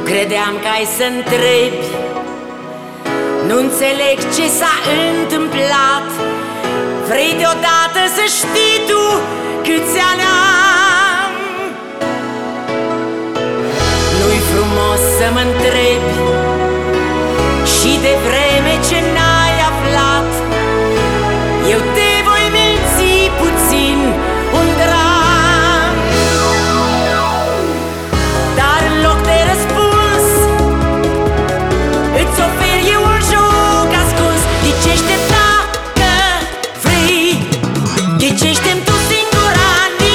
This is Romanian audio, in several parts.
Credeam că ai să întrebi, nu înțeleg ce s-a întâmplat. Vrei deodată să știi tu câți ani am. Nu-i frumos să mă întrebi și de vreme ce n-ai aflat, eu te voi minți puțin un dram. Dar în loc de răspuns îți ofer eu un joc ascuns. Ghicește dacă vrei, ghicește-mi tu singura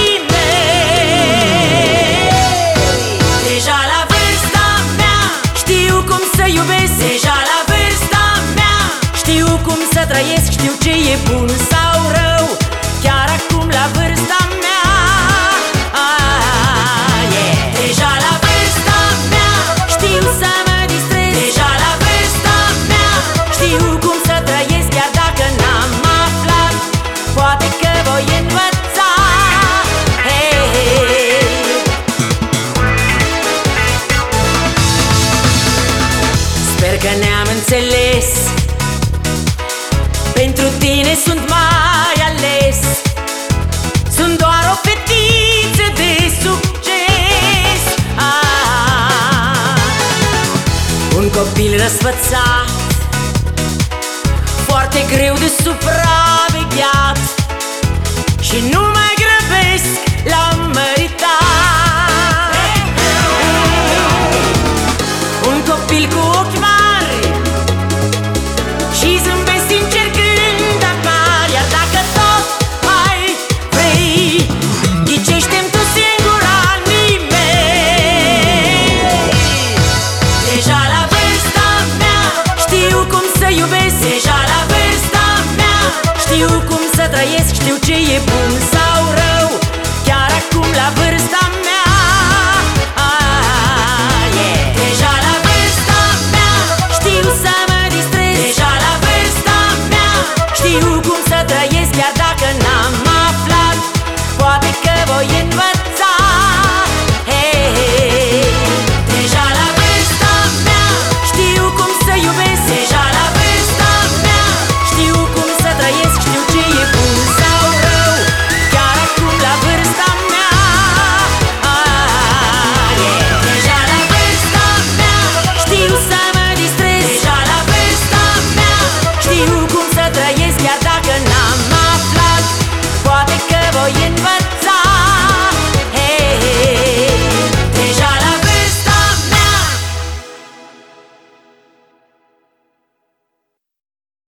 nimeni. Deja la vârsta mea știu cum să iubesc. Deja la vârsta mea știu cum să trăiesc. Știu ce e bun sau rău, chiar acum la vârsta mea. Deja la vârsta mea știu să mă distrez. Deja la vârsta mea știu cum să trăiesc. Chiar dacă n-am aflat, poate că voi învăța. Sper că ne-am înțeles. Pentru tine sunt mai ales. Sunt doar o fetiță de succes. Un copil răsfățat, foarte greu de supravegheat, și nu